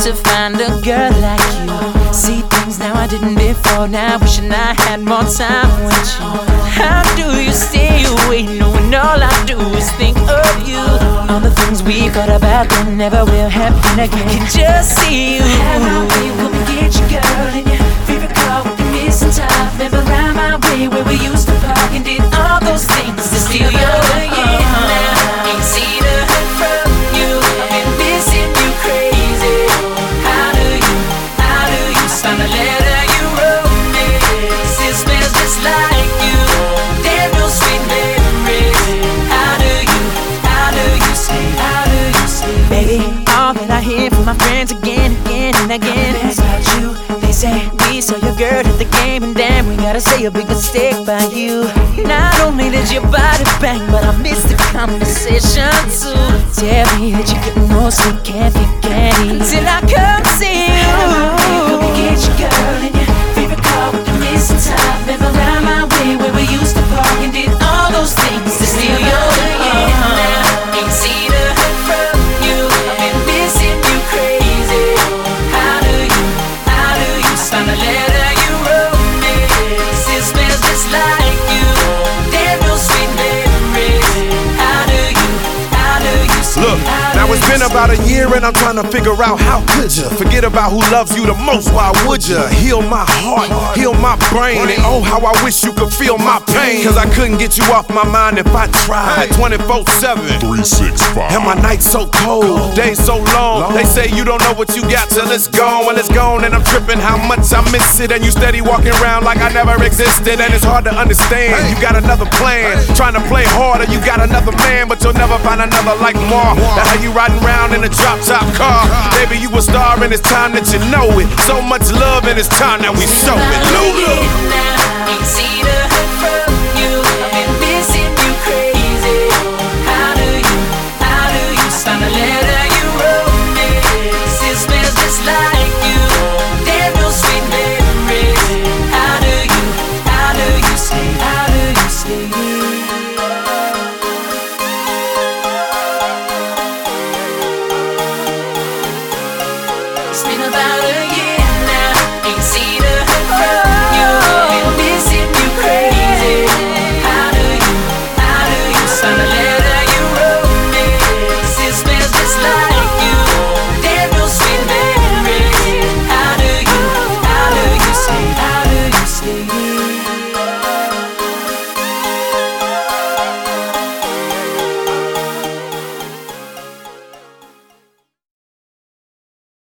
to find a girl like you. See things now I didn't before. Now wishing I had more time with you. How do you stay away knowing all I do is think of you? All the things we thought about that never will happen again. Can just see you. Have my way, come and get your girl in your favorite car with the missing top. Never round my way where we used to park and did all those things to steal your heart. Now ain't seen a hurt from you. I've been missing you crazy. How do you sign a letter you wrote me? It smells just like you. There's no sweet memories. How do you say? Baby, all that I hear from my friends again and again is about you. They say we saw your girl at the game and damn, we gotta say a big mistake by you. Not only did your body bang, but I missed the conversation too. Tell me that you're getting no sleep, can't be candy until I come see you. Come and get your girl in your favorite car with the missing top. Never round my way where we used to park and did all those things to steal your heart. Now ain't seen a hurt from you. I've been missing you crazy. How do you sign a letter you wrote me? It smells just like you. There's no sweet memories. How do you say? Look, now it's been about a year and I'm trying to figure out how could you forget about who loves you the most? Why would you? Heal my heart, heal my brain, and oh how I wish you could feel my pain. Cause I couldn't get you off my mind if I tried. 24/7, 365. and my nights so cold, days so long. They say you don't know what you got till it's gone. When it's gone and I'm tripping how much I miss it. And you steady walking around like I never existed. And it's hard to understand, you got another plan, trying to play harder. You got another man, but you'll never find another like more. That's how you riding around in a drop top car. Baby, you a star and it's time that you know it. So much love and it's time that we show it. Lola. Ain't seen a hurt from you. I've been missing you crazy. How do you sign a letter you wrote me? It smells just like you. There's no sweet memories. How do you say? It's been about a year.